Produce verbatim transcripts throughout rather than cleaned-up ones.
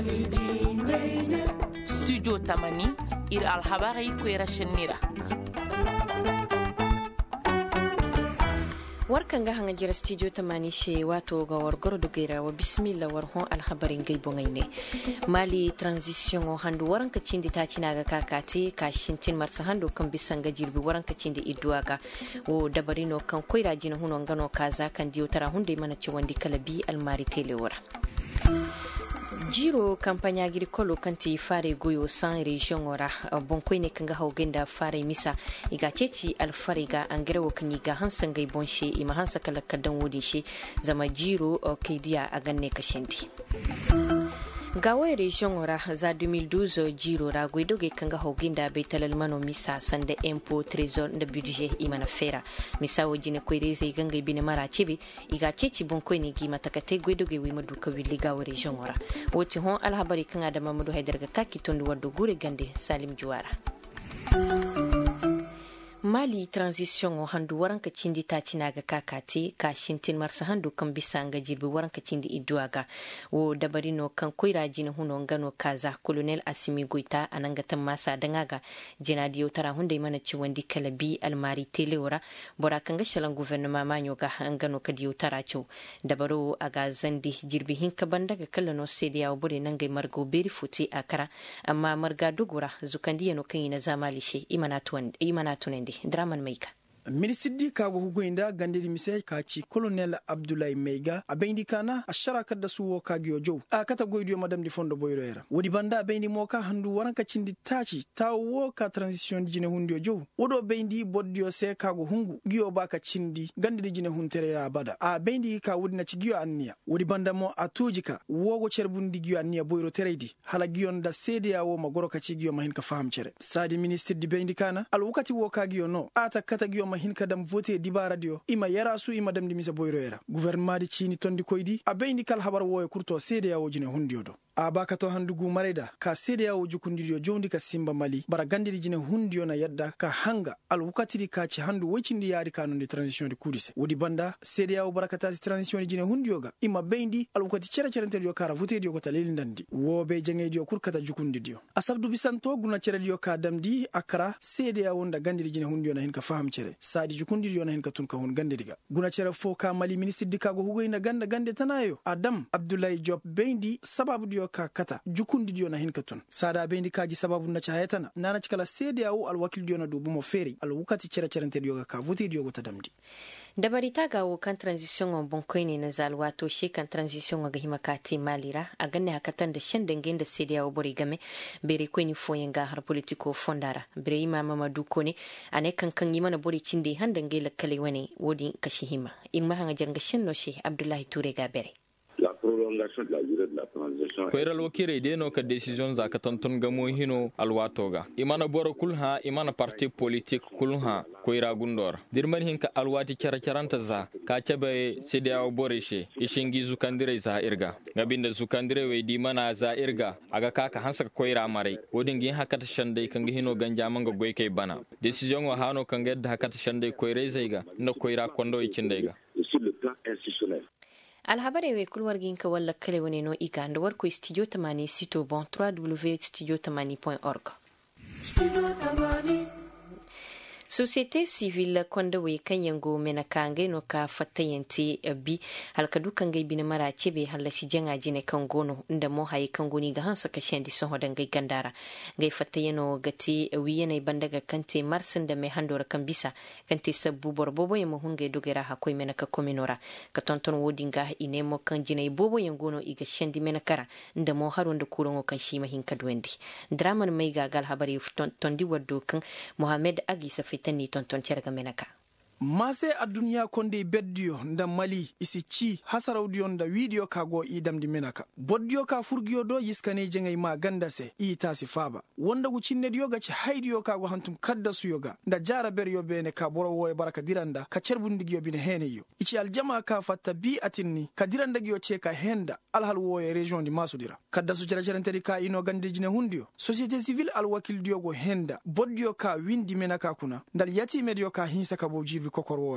studio tamani ir alhabari kwera shenira warkan ga hanga jira studio tamani she wato ga wargoro dugera wa bismillah war hon alhabarin gaibo ngaine mali transition o handu waranka cindi ta cina ga kakati ka shintin marsa handu kan bisan ga jirbi waranka cindi iduaga o dabarino kan koira jina huno ngano kaza kan diyo tara hunde mana ci wandi kala bi almari telewara jiro campagne agricole kanti fare goyo san region ora bonkoy ne kanga hawgenda fare misa iga ceci alfariga angrewo kanyiga hansan gai bonshe ima hansa kala kadan wodi shi zama jiro kaidiya a ganne kashendi gawa region ora za deux mille douze jiro ra goidoge kanga hawgenda betalal mano misa sande impôt trésor de budget imana fera misa wojine koireze ganga bine mara cibi iga ceci bonkoy ne gi matakate goidoge wi maduka willi gawa region ora woti hon alhabari kan ada Mamadou Haidar ga kaki tondi waddo gure gande Salim Juwara mali transition o handu waranka cindi ta cinaga kakati ka shintin marsa handu kan bisa nga jirbi waranka cindi iduaga wo dabarino kan koira jina huno ngano kaza colonel Asimi Goita ananga masa dangaga jina diyo tara hunde mana ci wandi kala bi almari teleora bora kan ga shalan gouvernement manyo ga ngano ka diyo tara ci dabaro aga zandi jirbi hinka bandaga kala no sedia bore nangay margo beri futi akara amma marga dugura zukandi no kan ina zamali she imana tuwan imana tunende Draman Maika Ministre kago hugoinda gandiri mise kachi colonel Abdoulaye Meiga abendi kana ashara kadda suwo kagyo jo akata goidio madame di fondo boyro era wodi banda abendi moka handu waranka cindi tachi tawo ka transition jine hundio jo wodo bendi boddio se kago hungu giyo baka cindi gandiri jine huntere bada a bendi ka wodi na cigiyo anniya wodi banda mo atujika wogo cerbundi giyo anniya boyro teredi hala giyo nda sedia wo magoro ka cigiyo mahin ka faham cere sadi ministre di bendi kana al wakati wo kagyo no ata kata giyo mahin kadam vote diba radio ima yara su ima dam dimisa boyro era gouvernement di chini tondi koydi abendi kal habar wo kurto sede ya wojine hundiodo abaka to handugu mareda ka sede ya wojukundiyo jondi ka simba mali bara gandiri jine hundio na yadda ka hanga al wukatiri ka ci handu wocindi yari kanon de transition de kudise wodi banda sede ya barakata transition jine hundioga ima bendi al wukati cere cere dio kara vote dio ko taleli ndandi wo be jenge dio kurkata jukundi dio asabdu bisanto guna cere dio ka damdi akara sede ya wonda gandiri jine hundio na hin ka faham cere sadi jukundi dio na hin ka tun ka hon gande diga guna cere fo ka mali ministre dikago hugo ina ganda gande tanayo Adam Abdoulaye Diop bendi sababu dio ka kata jukundi dio na hin ka tun sada bendi kaji sababu na chayetana nana chikala sede ya al wakil dio na dubu mo feri al wukati cere cere dio ka vote dio ko tadamdi dabari ta gawo kan transition on bonkoy ne na zalwato she kan transition ga himakati malira a ganne hakatan da shan dangen da sai da yawo bore game bere ko ni foyen ga har politiko fondara bere ima Mamadou Kone ane kan kan yi mana bore cinde han dange lakkale wani wodi kashi hima in ma hanga janga shin no she Abdoulaye Touré ga bere la prolongation de la durée de la transition koyral wakire de no ka decision za ka tonton gamo hino alwatoga imana boro kulha imana parti politique kulha koyra gundor dirman hinka alwati cara caranta za ka cabe sidiaw boreshe ishingi zukandire za irga gabinda zukandire we di mana za irga aga kaka hansa koyra mare wodin gi hakata shande kan hino ganja manga goy kay bana decision wa hano kan gedda hakata shande koyre zaiga no koyra kondo icindega sur le plan institutionnel alhabare we kulwargin ka walla kale woni no iga ndo war ko studio tamani sito bon w w w point studio tamani point org société civile konda we kanyango mena kange no ka fatayenti bi halka dukan gai bina mara cebe halashi janga jine kangono inda mo hayi kangoni ga hansa ka shendi son hodan gai gandara gai fatayeno gati wiyene bandaga kante marsin da me handora kan bisa kante sabbu borbobo yemo hunge dogera ha koy mena ka kominora ka tonton wodinga inemo kan jine bobo yangono iga shendi mena kara inda mo haronda kurongo kan shima hinka dwendi draman mai ga gal habari tondi waddo kan Mohamed Agi Safi tani tonton cerga menaka mase a duniya konde beddiyo nda mali isi ci hasarawdiyo nda widiyo kago idamdi menaka boddiyo ka furgiyo do yiskane jengay ma gandase i tasi faba wonda gu cinnediyo ga ci haydiyo kago hantum kadda suyoga nda jara beryo bene ka boro woy baraka diranda ka cerbundigiyo bine heneyo ici aljama ka fatta bi atinni ka diranda giyo ceka henda alhal woy region di masudira kadda su jara jaranteri ka ino gandijine hundiyo société civile al wakil diyo go henda boddiyo ka windi menaka kuna ndal yati medio ka hinsa ka bojibi kokor woyera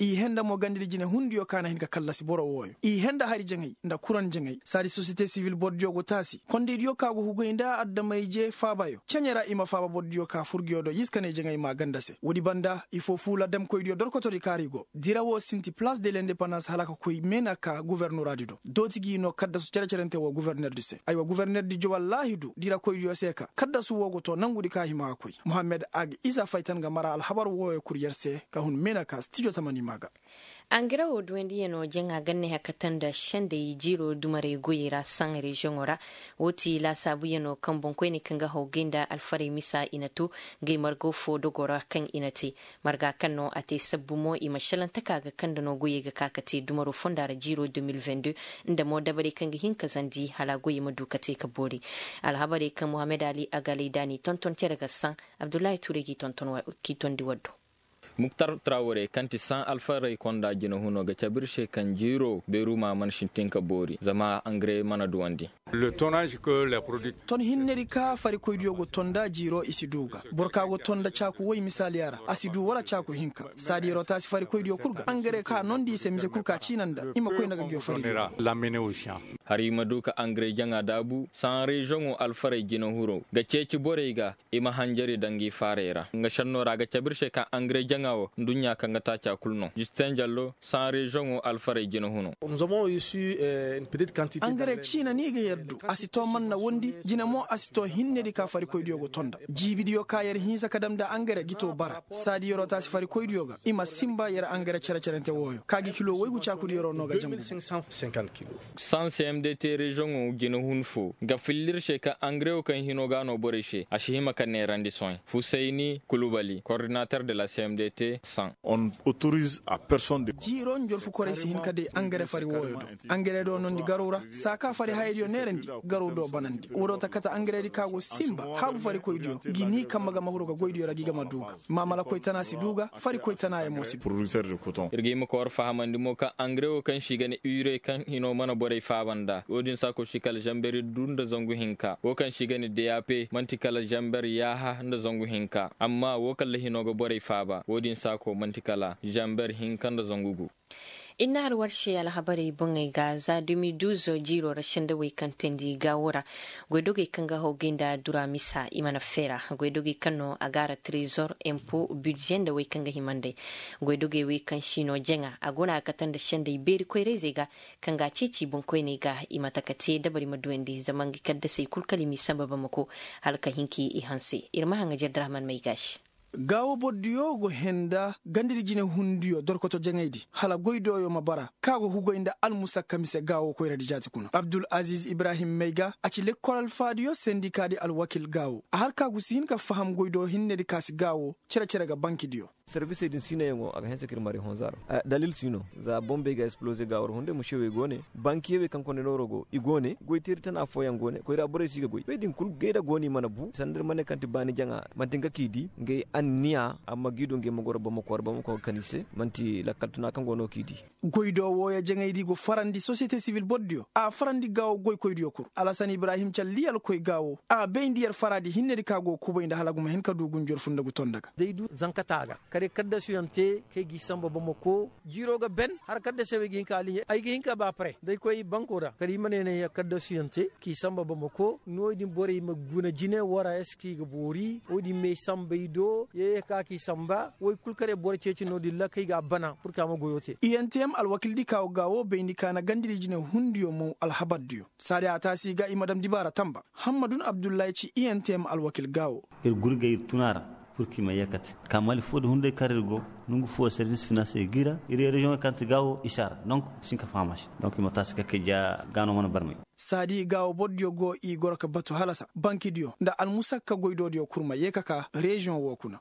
i henda mo gandiri jine hundiyo kana hinka kallasi boro woyo i henda hari jangay nda kuran jangay sadi société civile boddio go tasi konde diyo ka go hugoynda adda mayje fabayo chanyara ima faba boddio ka furgiyodo yiskane jangay ma gandase wodi banda il faut fula dem koy diyo dorkotori karigo dirawo sinti place de l'indépendance halaka koy menaka gouverneur adido dotigi no kadda su cercerente wo gouverneur dise aywa gouverneur di jo wallahi du dira koy diyo seka kadda su wogo to nangudi ka hima koy mohammed ag isa faytan ga mara al habar wo kuriyarse ka hun menaka studio tamani maga angira o duwendi yeno jenga ganne hakatan da shande jiro dumare goyira san region ora woti la sabu yeno kan bonko ne kanga hogenda alfare misa inatu ge margo fo dogora kan inati marga kanno ate sabbumo i mashalan takaga kanda no goye ga kakati dumaro fondara jiro deux mille vingt-deux inda mo dabare kanga hinka zandi hala goye madukate ka bori alhabare kan muhammad ali agali dani tonton terga san abdullahi turegi tonton wa kitondi waddo Muktar Traore kanti san alfarai konda jino huno ga chabirshe kan jiro beru ma man shintinka bori zama angre mana duwandi le tonnage que les producteurs ton hinneri ka fari koydiyo go tonda jiro isiduga borka go tonda chaku woy misali yara asidu wala chaku hinka sadi rotasi fari koydiyo kurga angre ka nondi se mise kurka cinanda ima koy naga gyo fari la mener au champ hari maduka angre janga dabu san region alfarai jino huro ga ceci borega ima hanjari dangi farera nga shannora ga chabirshe ka angre janga dunya kanga ta cha kulno Justin Jallo sans région alfare jino huno nous avons reçu euh, une petite quantité engrais china ni ga yaddu asito manna wondi jina mo asito hinne di ka fari koydiyo go tonda jibidiyo ka yer hinsa kadam da engrais gito bara sadi yoro ta fari koydiyo ga ima simba yer engrais cere cerente woyo kagi kilo woygu cha ku yoro no ga jambu cinq cent cinquante kilos sans C M D T région jino hunfo ga fillir sheka engrais o kan hino ga no boreshe ashihima kan ne randi soin Fusaini Kulubali coordinateur de la C M D T on autorise à personne de jiro njor fu kore si hinkade engrais fari woyo do engrais do non di garura saka fari haydiyo nerendi garu do banandi wodo takata engrais di kago simba habu fari koydiyo gini kamaga mahuro ga goydiyo ragi ga maduga mamala koy tanasi duga fari koy tanaye mosi producteur de coton irgi mo kor fahamandi mo ka engrais o kan shigane ure kan hino mana bore fabanda odin sako shikal jamberi dunda zangu hinka o kan shigane D A P mantikala jamberi yaha nda zangu hinka amma wo kala hino ga bore faba odin sako mantikala jamber hinkan da zangugu ina har warshe alhabari bungai ga za deux mille douze jiro rashin da wikantin di gawura gwedoge kan ga hoginda dura misa imana fera gwedoge kanno agara trésor impôt budget da wikan ga himande gwedoge wikan shino jenga agona katan da shanda iberi ko reze ga kan ga cici bunko ne ga imata kate da bari maduende zaman gi kadda sai kulkali mi sababa mako halka hinki ihanse irma hanga jadrahman mai gashi gawo boddiyo go henda gandiri jine hundiyo dorkoto jangaydi hala goydoyo mabara kago hugoynda almusakka mise gawo ko radi jati kuna Abdul Aziz Ibrahim Meiga aci lekkol fadiyo syndicat di alwakil gawo har kago sin ka faham goydo hinne di kasi gawo cere cere ga banki diyo service din sino yango aga hen sekir mari honzaro dalil sino za bombe ga explose gawar hunde mushewe gone banki yewe kanko ne lorogo igone goytir tan afo yangone ko ira bore siga goy bedin kul geeda goni mana bu sandir mane kanti bani janga mantinga kidi ngey anniya amma gido nge magoro bamo ko bamo ko kanise manti lakatuna kango no kidi goydo woya jangaydi go farandi société civile boddio a farandi gawo goy koydiyo kur Alassane Ibrahim Calliyal koy gawo a beindiyar faradi hinne di kago kuboynda halaguma hen kadu gunjor fundagu tondaga deydu zankataga kare kadda suyante ke gi samba bamako jiro ga ben har kadda sewe gi kali ay gi hinka ba pre day koy bankora kari manene ya kadda suyante ki samba bamako no di bore maguna jine wara eski ga bori odi me sambaydo ye ka ki samba woy kulkare bore ceci no dilla kay ga bana pour ka ma goyote I N T M alwakil di kawo gawo beindi kana gandiri jine hundiyo mo alhabaddiyo sade atasi ga imadam dibara tamba Hammadun Abdullahi ci I N T M alwakil gawo ir gurga ir tunara pour ki ma yakat kamal fod hunde karirgo nungu fo service financier gira ire region kanti gawo ishara donc sinka famash donc mo taska ke ja gano mon barmay sadi gawo boddio go i gorka batu halasa banki dio nda almusakka goydodio kurma yekaka region wo kuna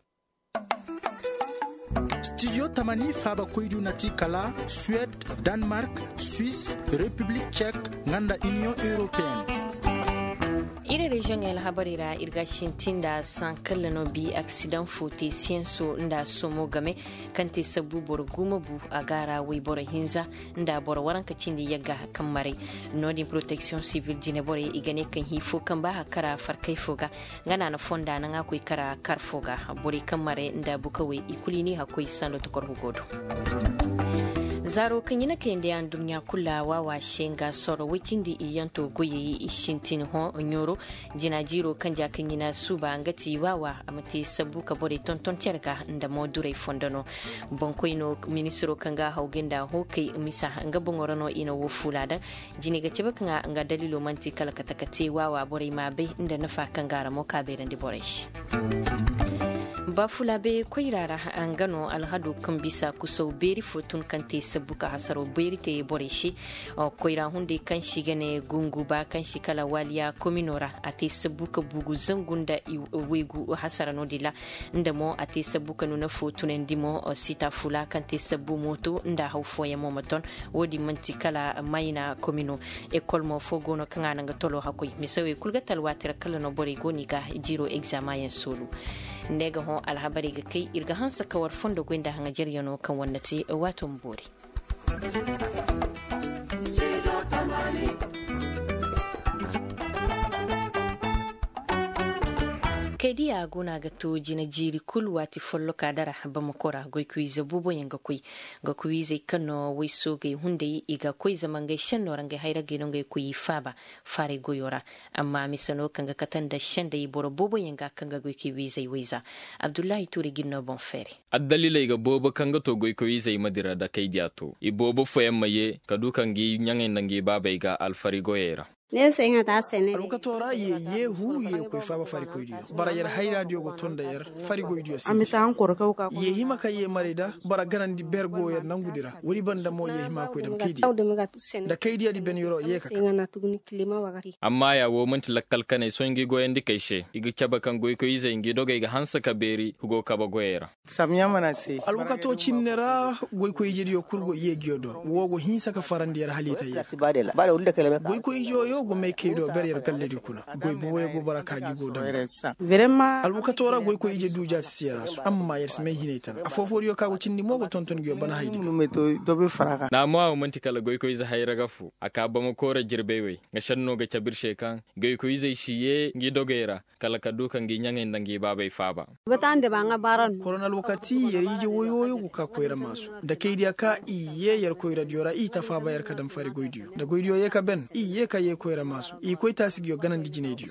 studio tamani faba koydu nati kala Suède, Danemark, Suisse, République tchèque nganda Union européenne ire region el habarira irga shintinda sankala no bi accident fote sienso nda somo game kante sabu bor guma bu agara wi bor hinza nda bor waranka cindi yaga kamare nodi protection civil jine bor igane kan hifo kan ba hakara farkai foga ngana na fonda nan akwai kara karfoga bori kamare nda bukawe ikulini hakoi sando to kor hugodo zaro kanyina kende an dunya kula wawa shenga soro wikindi iyanto goye ishintin ho nyoro jina jiro kanja kanyina suba ngati wawa amati sabuka bore tonton terga nda modure fondano bonkoino ministro kanga haugenda hoke misa nga bongorono ina wo fulada jini ga tibaka nga dalilo manti kala katakate wawa bore mabe nda nafa kangara mo kabere ndi boresh bafula be koirara an gano alhadu kan bisa kusau beri fotun kan te sabuka hasaro beri te boreshi koira hunde kan shi gane gungu ba kan shi kala waliya kominora ate sabuka bugu zangunda wegu hasara no dila ndamo ate sabuka nuna fotun ndimo sita fula kan te sabu moto nda hawfo ya momaton wodi manti kala mayina komino ekol mo fogono kangana nga tolo hakoy misawe kulgatal watira kala no bore goni ga jiro examen solo nega ho alhabari ga kai irga hansa kawar fondo gwenda hanga jeryono kan wannati wato mbori kediya guna ga to jina jiri kulwa ti follo kadara ba makora goy kuize bubo yanga kuy ga kuize kano wai so ga hunde iga kuy zaman ga shanno ranga haira ga nonga kuy faba fare goyora amma misano kanga katanda shanda yi boro bobo yanga kanga goy kuize wiza abdullahi turi ginno bon fere addalila iga bobo kanga to goy kuize madira da kaidiya to i bobo foyamma ye kadukan gi nyangen nangi baba iga alfari goyera nese nga ta sene alukatora ye ye hu ye ko faba fari ko idio bara yer hay radio go tonda yer fari go idio amita an ko ka ka ye hima ka ye marida bara ganandi bergo yer nangudira wuri banda mo ye hima ko dam kidi da kidi di ben yoro ye ka ngana tuguni klima wakati amma ya wo manti lakkal kane so ngi go endi kayshe igi chaba kan go ko ize ngi doga iga hansa ka beri hugo ka ba goyera samya mana se alukato chinnera go ko idio kurgo ye gyodo wogo hinsa ka farandi yer halita ye bare ulde kele go ko idio yo go me kedo ber pelle di kuna goy bo we go baraka gi go dan vraiment alukatora goy ko ije duja sira amma yer sme hineta afofo yo ka go cindi mo go tonton gyo bana haydi no meto do be faraka na mo aw manti kala goy ko ize hayra gafu aka ba mo kora jirbe we ga shanno ga cabir shekan goy ko ize shiye ngi dogera kala kaduka ngi nyangen dangi babay faba batande ba nga baran corona lokati yer ije woyo go ka koyra masu da kaydiya ka iye yer koyra diora ita faba yer kadam fari goydiyo da goydiyo ye ka ben iye ka ye koyra masu i koy tasigyo ganan dijinedi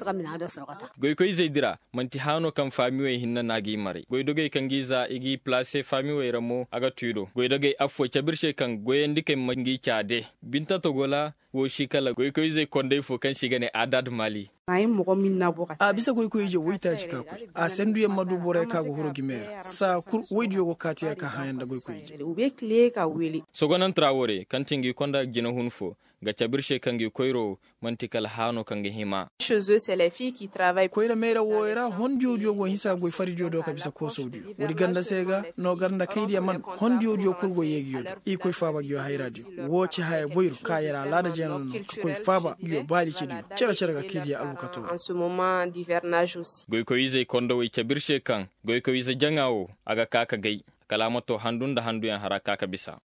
goy koy zeidira manti hano kam famiwe hinna nagi mari goy dogay kan giza igi place famiwe ramo aga tuido goy dogay afo chabirshe kan goyendi ke mangi chade binta togola wo shikala goy koy ze konde fo kan shigane adad mali ay mo ko minna boka a bisa goy koy je woita chika ko a sendu yamma du bore ka go horo gimer sa kur woidio go katiya ka hayanda goy koy je ube kle ka weli sogonan trawore kantingi konda jina hunfo ga chabirshe kangi koyro mantikal hano kangi hima chez eux c'est les filles qui travaillent koyra mera woyra hondio jogo hisa goy faridio do ka bisa ko sawdi wodi ganda sega no garnda kaydiya man hondio jo kurgo yegi yodo i koy faba gyo hay radio woci hay boyru kayera lada jenon koy faba gyo bali ci dio cera cera ga kaydiya alukato en ce moment d'hivernage aussi goy ko yize kondo wi chabirshe kan goy ko yize jangawo aga kaka gay kalamato handunda handu yan haraka ka bisa